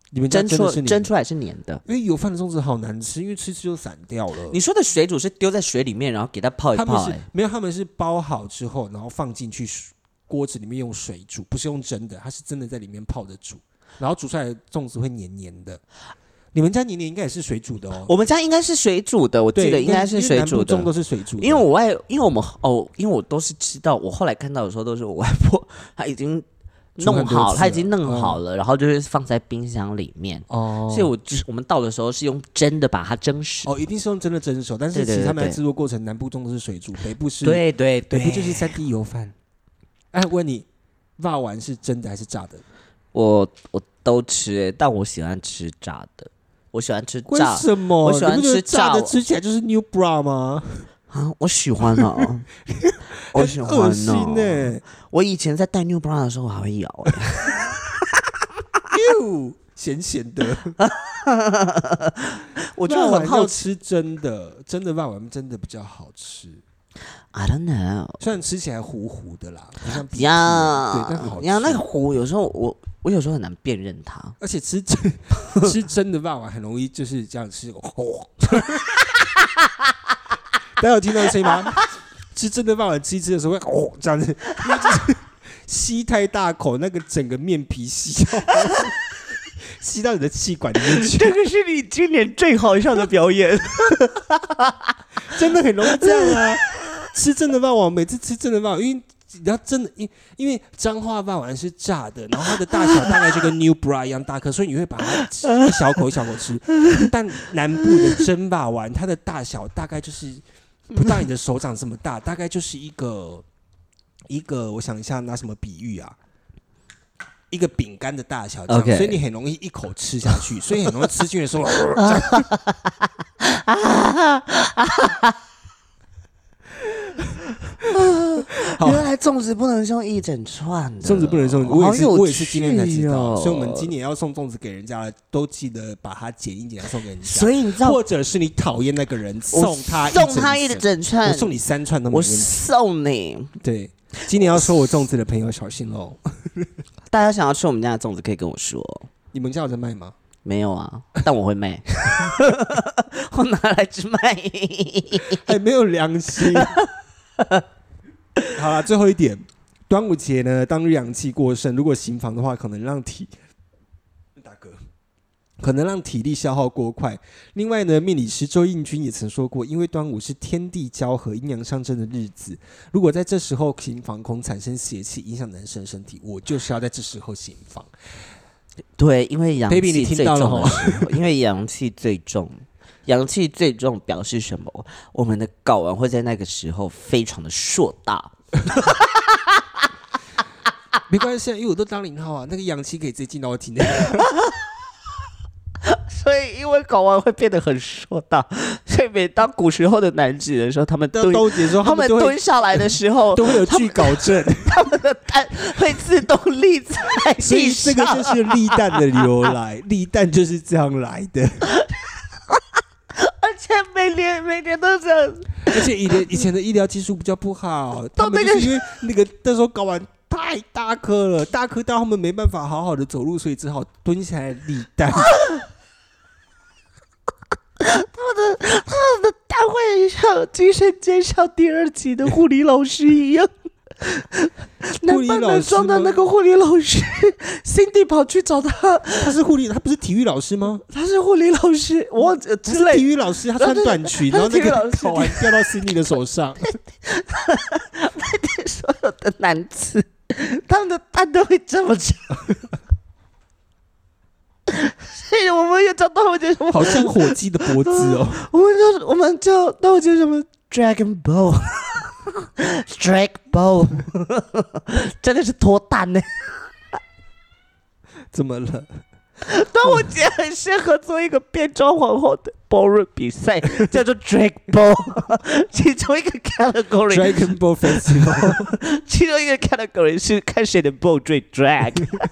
你们家真的是蒸出来是黏的， 因为油饭的粽子好难吃，因为吃吃就散掉了。 你说的水煮是丢在水里面，然后给它泡一泡、欸？ 他们是没有，他们是包好之后，然后放进去锅子里面用水煮，不是用蒸的，它是真的在里面泡着煮，然后煮出来的粽子会黏黏的。你们家黏黏应该也是水煮的哦。 我们家应该是水煮的，我记得应该是水煮的。 粽都是水煮的。 因为我外，因为我们哦，因为我都是知道，我后来看到的时候都是我外婆，她已经。弄好，它已经弄好了，嗯、然后就是放在冰箱里面。哦，所以我就是我们到的时候是用蒸的把它蒸熟。 哦，一定是用蒸的蒸熟，但是其实他们的制作过程，南部粽都是水煮，北部是对对对， 北部就是三 D 油饭。哎，问你，肉丸是蒸的还是炸的？ 我我都吃，但我喜欢吃炸的。我喜欢吃炸， 为什么？ 我喜欢吃炸的，吃起来就是 New Bra 吗？ 啊，我喜欢啊，我喜欢啊， 恶心欸！ 我以前在戴 New Bra 的时候，我还会咬哎、 欸，哟，咸咸的。我觉得很好吃，真的，真的肉丸真的比较好吃。 I don't know， 虽然吃起来糊糊的啦，好像鼻涕， 呀， 对，但很好吃。 呀，那个糊有时候我我有时候很难辨认它， 而且吃真吃真的肉丸很容易就是这样吃。哦大家有听到声音吗？吃真的肉丸吃一吃的时候会哦这样子，因为就是吸太大口，那个整个面皮吸到吸到你的气管里面去。 这个是你今年最好笑的表演， 真的很容易这样啊！吃真的肉丸，每次吃真的肉丸，因为你要真的，因因为彰化肉丸是炸的，然后它的大小大概就跟 New Bra 一样大颗，所以你会把它一小口一小口吃。但南部的真肉丸，它的大小大概就是不到你的手掌这么大，大概就是一个一个，我想一下拿什么比喻啊？一个饼干的大小这样， okay. 所以你很容易一口吃下去，所以很容易吃进的时候， 原来粽子不能送一整串的， 粽子不能送，我也是，我也是今天才知道，所以我们今年要送粽子给人家，都记得把它剪一剪送给人家。 所以你知道， 或者是你讨厌那个人，送他送他一整串， 我送你三串都没问题。 我送你， 对，今年要收我粽子的朋友小心喽。 大家想要吃我们家的粽子，可以跟我说。 你们家有在卖吗？ 没有啊，但我会卖，我拿来只卖， 还没有良心。好了，最后一点，端午节呢，当日阳气过剩，如果行房的话，可能让体大哥，可能让体力消耗过快。另外呢，命理师周应君也曾说过，因为端午是天地交合、阴阳相争的日子，如果在这时候行房空产生邪气，影响男生身体，我就是要在这时候行房。 对，因为阳气最重的时候， Baby, 因为阳气最重，阳气最重表示什么？我们的睾丸会在那个时候非常的硕大。 没关系，因为我都当零号啊，那个阳气可以直接进到我体内。 所以，因为睾丸会变得很硕大，所以每当古时候的男子的时候，他们蹲，他们蹲下来的时候， 都会有惧睾症， 他们的蛋会自动立在地上。 所以这个就是立蛋的由来，立蛋就是这样来的。 而且每年每年都这样， 而且以前以前的医疗技术比较不好，他们就是因为那个那时候睾丸太大颗了，大颗到他们没办法好好的走路，所以只好蹲下来立蛋。 他们的他们的蛋会像《惊声尖笑》第二集的护理老师一样， 护理老师的那个护理老师 ，Cindy 跑去找他， 他是护理，他不是体育老师吗？ 他是护理老师，我之类体育老师，他穿短裙，然后那个睾丸掉到 Cindy 的手上。 那天所有的男子，他们的蛋都会这么长。所以我们也叫端午节什么？ 好像火鸡的脖子哦。 我们叫我们叫端午节什么 ？Dragon Ball，Dragon Ball， 真的是脱蛋呢。 怎么了？ 端午节很适合做一个变装皇后的 ballroom 比赛，叫做 Dragon Ball， 其中一个 category Dragon Ball Festival， 其中一个 category 是看谁的 ball 最 drag。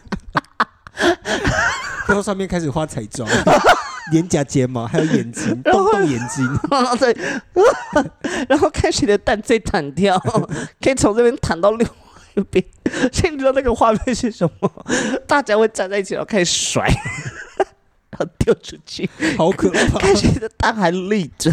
然后上面开始画彩妆，脸颊、睫毛还有眼睛，动动眼睛。 对，然后看谁的蛋最弹跳，可以从这边弹到另外一边。所以你知道那个画面是什么？大家会站在一起，然后开始甩。 然后丢出去， 好可怕！ 看谁的蛋还立着。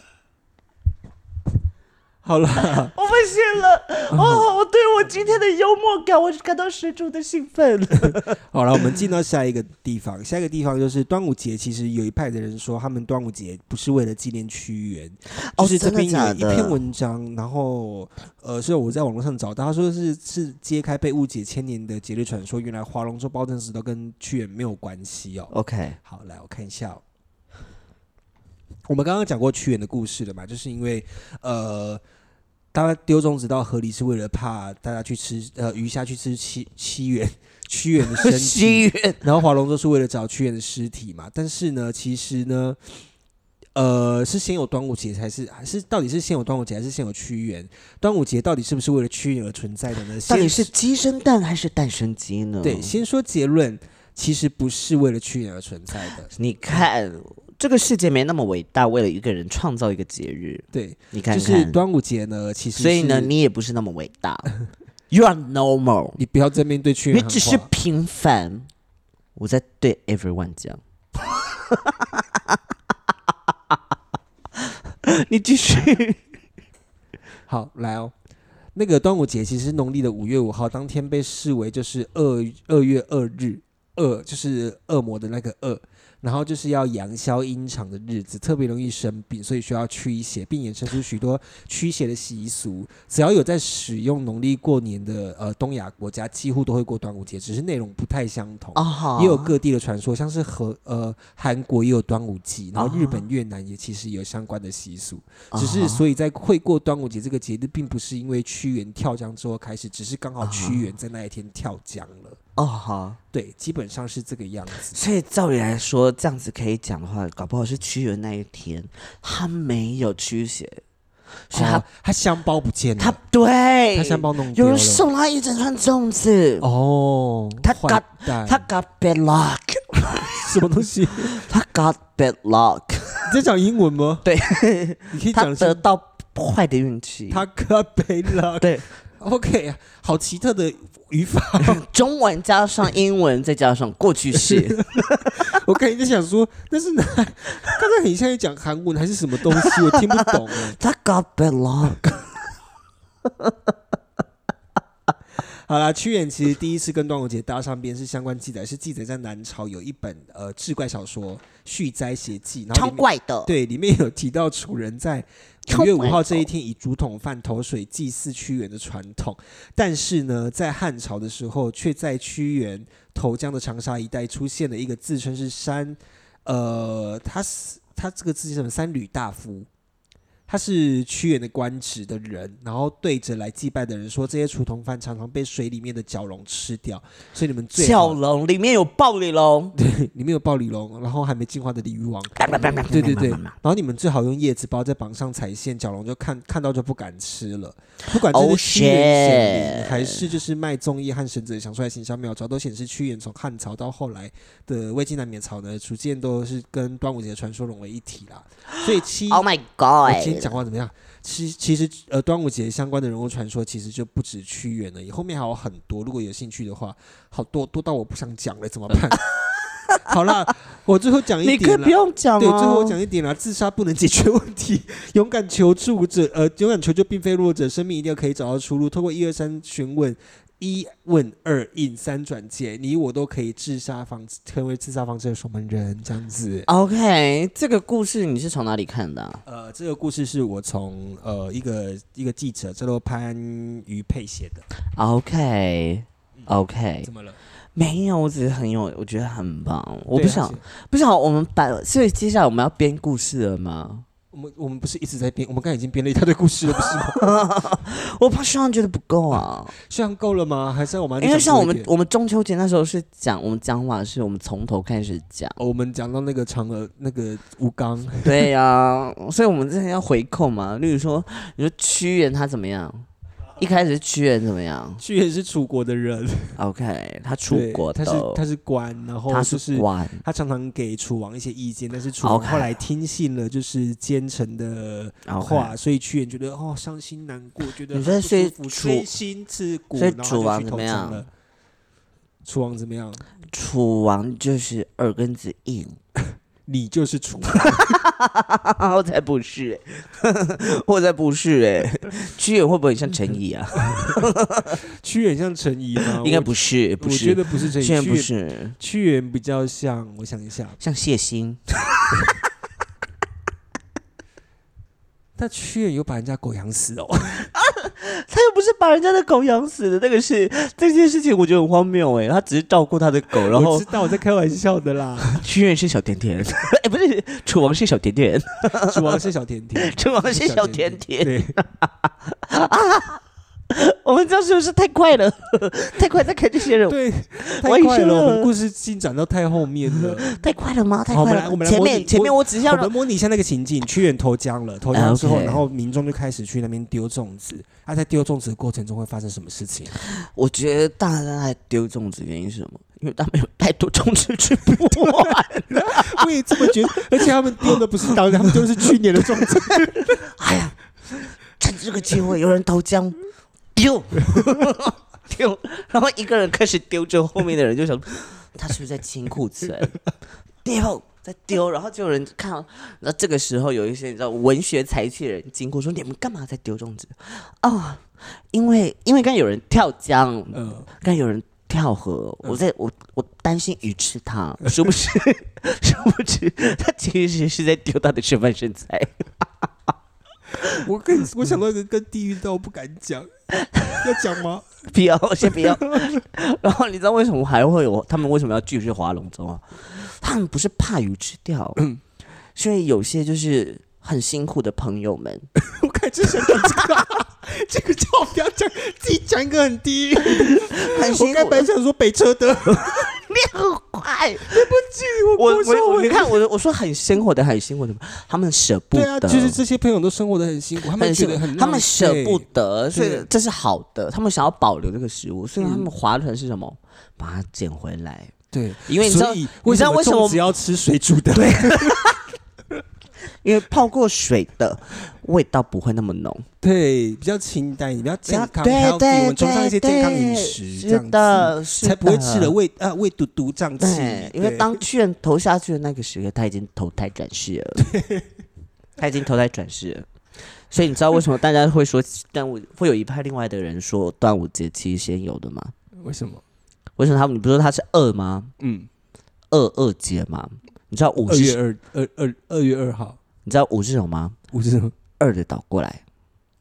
好了， 我不行了。哦，我对我今天的幽默感，我感到十足的兴奋。 好了，我们进到下一个地方。下一个地方就是端午节。其实有一派的人说，他们端午节不是为了纪念屈原， 哦、 就是这边有一真的假的篇文章，然后呃，是我在网络上找到，他说是是揭开被误解千年的节日传说，原来划龙舟、包正石都跟屈原没有关系哦。 OK， 好，来我看一下、哦。我们刚刚讲过屈原的故事了嘛，就是因为呃。大家丢粽子到河里是为了怕大家去吃呃鱼虾去吃屈屈原屈原的身体，然后划龙舟是为了找屈原的尸体嘛。但是呢，其实呢，呃，是先有端午节还是还是到底是先有端午节还是先有屈原？端午节到底是不是为了屈原而存在的呢？ 到底是鸡生蛋还是蛋生鸡呢？ 对，先说结论，其实不是为了屈原而存在的。 你看。这个世界没那么伟大，为了一个人创造一个节日。 对， 你看看， 就是端午节呢，其实所以呢，你也不是那么伟大。You are normal， 你不要在面对屈原， 你只是平凡。我在对 everyone 讲。你继续。 好，来哦。那个端午节其实是农历的五月五号，当天被视为就是二二月二日，恶就是恶魔的那个恶。然后就是要阳消阴长的日子，特别容易生病，所以需要驱邪，并衍生出许多驱邪的习俗。只要有在使用农历过年的呃东亚国家，几乎都会过端午节，只是内容不太相同。 Uh-huh. 也有各地的传说，像是和呃韩国也有端午祭，然后日本、越南也其实有相关的习俗。Uh-huh. 只是所以在会过端午节这个节日，并不是因为屈原跳江之后开始，只是刚好屈原在那一天跳江了。 哦好， 对，基本上是这个样子。 所以照理来说，这样子可以讲的话，搞不好是屈原那一天他没有驱邪，所以他、哦、 他香包不见了。 他对， 他香包弄丢了。 有人送他一整串粽子。 哦， 他 got 他 got bad luck。 什么东西？ 他 got bad luck。 你在讲英文吗？ 对， 你可以讲。 他得到坏的运气。 他 got bad luck。 对。 OK， 好奇特的语法， 中文加上英文，再加上过去式。 我刚才在想说，那是哪？刚才很像在讲韩文还是什么东西，我听不懂。 他 got bad luck。 好啦，屈原其实第一次跟端午节搭上边是相关记载，是记载在南朝有一本呃志怪小说《续斋邪记》，然后超怪的。 对，里面有提到楚人在五月五号这一天以竹筒饭投水祭祀屈原的传统，但是呢，在汉朝的时候，却在屈原投江的长沙一带出现了一个自称是山，呃，他是他这个字是什么？三闾大夫。他是屈原的官职的人，然后对着来祭拜的人说，这些竹筒饭常常被水里面的蛟龙吃掉，所以你们最好蛟龙里面有暴鲤龙， 对，里面有暴鲤龙，然后还没进化的鲤鱼王，对对对，然后你们最好用叶子包在绑上彩线，蛟龙就看看到就不敢吃了。不管这是屈原显灵， oh、 还是就是卖粽叶和神者想出来行销妙招，都显示屈原从汉朝到后来的魏晋南北朝呢，逐渐都是跟端午节的传说融为一体啦。所以七 ，Oh my God！ 我今天讲话怎么样？其其实呃，端午节相关的人物传说其实就不止屈原了，后面还有很多，如果有兴趣的话，好多多到我不想讲了，怎么办？好啦，我最后讲一点啦， 你可以不用讲啊。 对，最后我讲一点啦，自杀不能解决问题，勇敢求助者，呃，勇敢求救并非弱者，生命一定要可以找到出路。透过一二三询问，一问二应三转介，你我都可以自杀防成为自杀防治的守门人，这样子。 OK， 这个故事你是从哪里看的、啊？ 呃，这个故事是我从呃一个一个记者叫做潘于佩写的。 OK OK，、 嗯、怎么了？ 没有，我只是很有，我觉得很棒。我不想，不想我们把，所以接下来我们要编故事了吗？ 我们我们不是一直在编，我们刚才已经编了一大堆故事了，不是吗？ 我怕希望觉得不够啊， 希望够了吗？还是我们因为像我们我们中秋节那时候是讲，我们讲法是我们从头开始讲、 哦，我们讲到那个嫦娥那个吴刚， 对呀、啊，所以我们之前要回扣嘛。例如说，你说屈原他怎么样？一开始屈原怎么样？ 屈原是楚国的人 ，OK， 他楚国的， 他是他是官，然后就是官， 他常常给楚王一些意见，但是楚王后来听信了就是奸臣的话， okay. 所以屈原觉得哦伤心难过，觉得你说所以吹心刺骨， 所以楚王怎么样？ 楚王怎么样？ 楚王就是耳根子硬。 你就是楚王。 我才不是、欸，我才不是哎、欸！屈原会不会很像陈怡啊？ 屈原像陈怡吗？ 应该不是，不是， 我觉得不是陈怡， 屈原不是， 屈原比较像，我想一下， 像谢欣。 但屈原有把人家狗养死哦。 他又不是把人家的狗养死的，那个是这件事情，我觉得很荒谬哎。他只是照顾他的狗，然后我知道我在开玩笑的啦。 屈原是小甜甜，哎、欸，不是，楚王是小甜甜， 楚王是小甜甜， 楚王是小甜甜。 对。 我们这样是不是太快了？太快在看这些人， 对，太快了。我们故事进展到太后面了， 太快了吗？太快了。 好，我们来， 前面前面我只是要我们模拟一下那个情境：屈原投江了，投江之后， okay. 然后民众就开始去那边丢粽子。他、啊、在丢粽子的过程中会发生什么事情？ 我觉得大家在丢粽子原因是什么？因为他们有太多粽子吃不完。 我也这么觉得，而且他们丢的不是当年，他们丢的是去年的粽子。 哎呀，趁这个机会，有人投江。丢丢，然后一个人开始丢之后，后面的人就想，他是不是在清库存？丢，在丢，然后就有人看到，然后这个时候有一些你知道文学才气的人经过，说你们干嘛在丢粽子？哦，因为因为刚有人跳江，嗯，刚有人跳河，我在我我担心鱼吃它，殊不知殊不知他其实是在丢他的吃饭身材。 我跟我想到一个跟地狱但我不敢讲，要讲吗？ 不要，先不要。然后你知道为什么还会有他们为什么要继续划龙舟啊？他们不是怕鱼吃掉，嗯，所以有些就是很辛苦的朋友们。 我开始想到这个，这个叫不要讲，自己讲一个很低。很辛苦。我刚本来想说北车的。 你很快， 对不起，我我我你看我我说很生活的很辛苦的，他们舍不得。 对啊，就是这些朋友都生活的很辛苦，他们觉得很他们舍不得，所以这是好的。他们想要保留这个食物，所以他们划船是什么？把它捡回来。 对， 因为你知道， 你知道为什么只要吃水煮的？ 对。因为泡过水的味道不会那么浓， 对，比较清淡，比较健康，还要给我们崇尚一些健康饮食，这样子才不会吃了胃啊胃肚肚胀气。 因为当屈原投下去的那个时刻，他已经投胎转世了，他已经投胎转世了。所以你知道为什么大家会说端午会有一派另外的人说端午节其实先有的吗？ 为什么？ 为什么他们你不是说他是二吗？嗯，二二节嘛。你知道五是二月二二二二月二号。 你知道五是什么吗？ 五是什么？ 二的倒过来。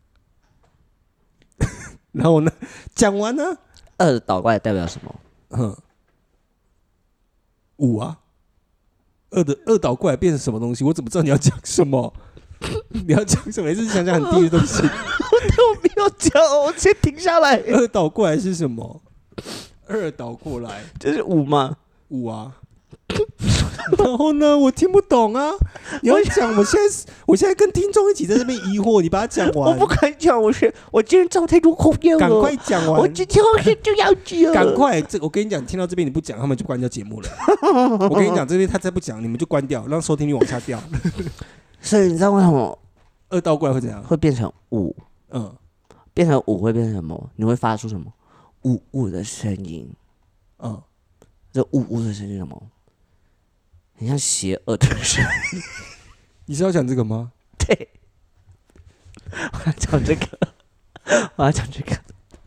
然后呢？讲完呢？ 二的倒过来代表什么？嗯， 五啊。二的二倒过来变成什么东西？我怎么知道你要讲什么？你要讲什么？还是想讲很低的东西？ 我没有讲，我先停下来。 二倒过来是什么？二倒过来就是五吗？ 五啊。然后呢？我听不懂啊！你要讲，我现在我现在跟听众一起在这边疑惑，你把它讲完。 我不敢讲，我是我今天找太多空间了。 赶快讲完！ 我今天后天就要讲。 赶快！这我跟你讲，听到这边你不讲，他们就关掉节目了。我跟你讲，这边他再不讲，你们就关掉，让收听率往下掉。 所以你知道为什么二倒过来会怎样？ 会变成五？嗯，变成五会变成什么？你会发出什么？呜呜的声音。嗯，这呜呜的声音是什么？很像邪恶的声音。 你是要讲这个吗？ 对，我要讲这个，我要讲这个。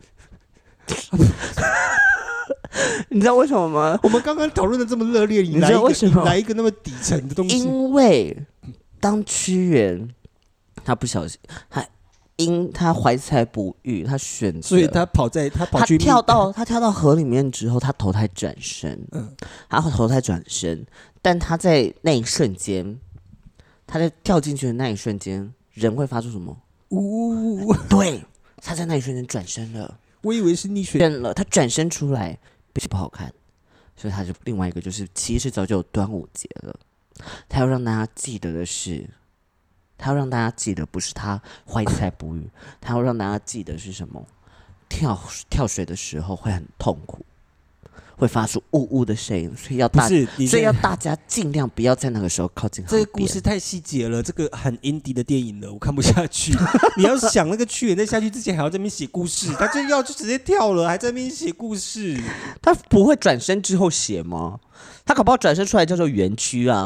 你知道为什么吗？ 我们刚刚讨论的这么热烈，你知道为什么来一个那么底层的东西？ 因为当屈原他不小心，他因他怀才不遇，他选择， 所以他跑在他跑去他跳到他跳到河里面之后，他投胎转身，嗯，他投胎转身，但他在那一瞬间，他在跳进去的那一瞬间，人会发出什么？呜，对，他在那一瞬间转身了。 我以为是溺水变了，他转身出来，不不好看，所以他就另外一个就是，其实早就有端午节了，他要让大家记得的是。他要让大家记得，不是他怀才不遇，他要让大家记得是什么？跳跳水的时候会很痛苦， 会发出呜呜的声音，所以要大所以要大家尽量不要在那个时候靠近河边。 这个故事太细节了，这个很 indie 的电影了，我看不下去。你要想那个屈原在下去之前还要在那边写故事，他就要就直接跳了，还在那边写故事。 他不会转身之后写吗？他搞不好转身出来叫做园区啊。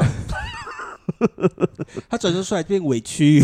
他转身出来变委屈。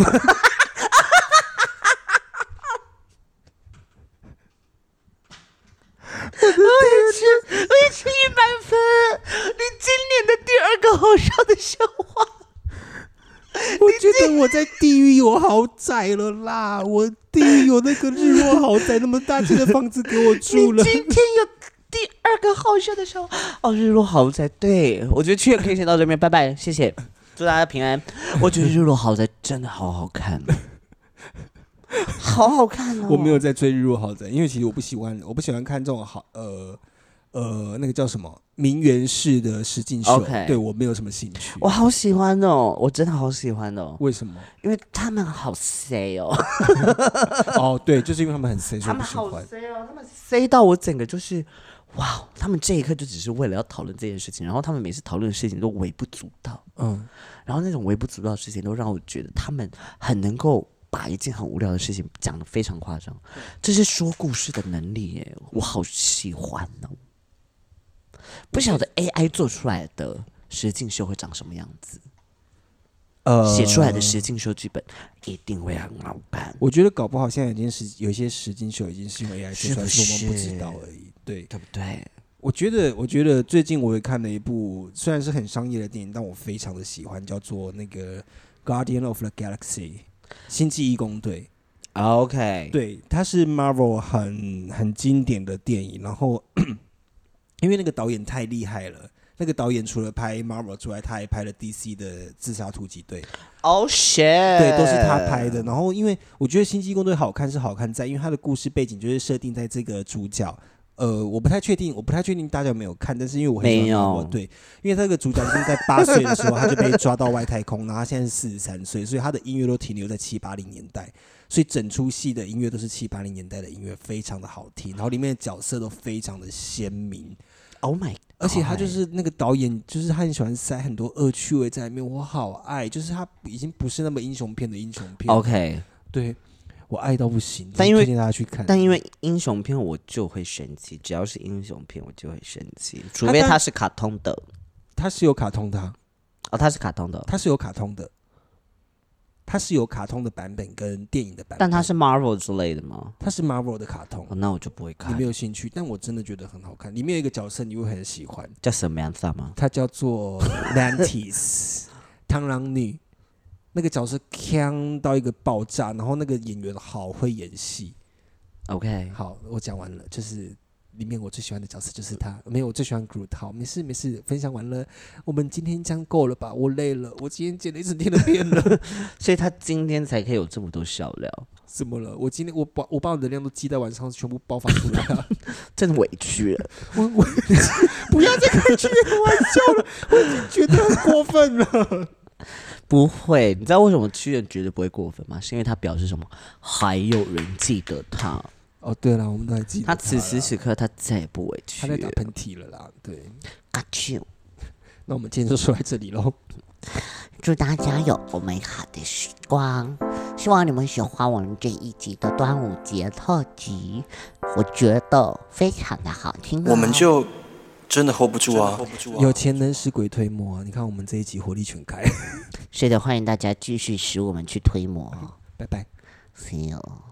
我也吃，我也吃一百分。你今年的第二个好笑的笑话， 我觉得我在地狱有豪宅了啦！我地狱有那个日落豪宅，那么大间的房子给我住了。 你今天有第二个好笑的笑话哦，日落豪宅。对，我觉得去可以先到这边，拜拜，谢谢，祝大家平安。我觉得日落豪宅真的好好看。好好看哦！ 我没有在追日落豪宅，因为其实我不喜欢，我不喜欢看这种好呃呃那个叫什么名媛式的实境秀， okay. 对我没有什么兴趣。 我好喜欢哦，我真的好喜欢哦。 为什么？ 因为他们好 C 哦。 哦，对，就是因为他们很 C， 他们好 C 哦，他们 C 到我整个就是哇，他们这一刻就只是为了要讨论这件事情，然后他们每次讨论的事情都微不足道，嗯，然后那种微不足道的事情都让我觉得他们很能够把一件很无聊的事情讲得非常夸张，这是说故事的能力耶，我好喜欢哦。不晓得 A I 做出来的实境秀会长什么样子，呃，写出来的实境秀剧本一定会很好看。 我觉得搞不好现在已经是有一些实境秀已经是用 A I 做出来，是我们不知道而已，对对不对？ 我觉得，我觉得最近我也看了一部虽然是很商业的电影，但我非常的喜欢，叫做那个《Guardian of the Galaxy》。星际义工队 ，OK， 对，它是 Marvel 很很经典的电影。然后，因为那个导演太厉害了，那个导演除了拍 Marvel 之外，他还拍了 D C 的《自杀突击队》。 Oh shit！ 对，都是他拍的。然后，因为我觉得星际义工队好看是好看在，因为它的故事背景就是设定在这个主角。呃，我不太确定，我不太确定大家有没有看，但是因为我很喜欢Marvel，对，因为他这个主角就是在八岁的时候他就被抓到外太空，然后他现在是四十三岁，所以他的音乐都停留在七八零年代，所以整出戏的音乐都是七八零年代的音乐，非常的好听，然后里面的角色都非常的鲜明。 Oh my！ 而且他就是那个导演，就是他很喜欢塞很多恶趣味在里面，我好爱，就是他已经不是那么英雄片的英雄片。 OK， 对。我爱到不行， 但因为推荐大家去看。 但因为英雄片我就会生气，只要是英雄片我就会生气，除非它是卡通的。 它是有卡通的、啊， 哦，它是卡通的， 它是有卡通的，它是有卡通的版本跟电影的版本。 但它是 Marvel 之类的吗？ 它是 Marvel 的卡通、 哦，那我就不会看。 你没有兴趣，但我真的觉得很好看。里面有一个角色你会很喜欢， 叫什么样子吗？ 它叫做 Lantis 螳螂女。那个角色呛到一个爆炸，然后那个演员好会演戏。 OK， 好，我讲完了，就是里面我最喜欢的角色就是他。没有，我最喜欢 Groot。好，没事没事，分享完了，我们今天这样够了吧？我累了，我今天剪了一整天的片了， 所以他今天才可以有这么多笑料。 怎么了？我今天我把我把我的能量都积在晚上，全部爆发出来了， 真的委屈了。 我我不要再开这个玩笑了，我已经觉得很过分了。 不会，你知道为什么屈原绝对不会过分吗？是因为他表示什么？还有人记得他。 哦，对了，我们都还记得他。 他此时此刻他再也不委屈， 他在打喷嚏了啦。对， 阿丘。 那我们今天就说在这里喽。 祝大家有美好的时光，希望你们喜欢我们这一集的端午节特辑，我觉得非常的好听、哦。 我们就真的 hold 不住啊！ 有钱能使鬼推磨啊！你看我们这一集火力全开。 是的，欢迎大家继续使我们去推磨。 拜拜 ，See you。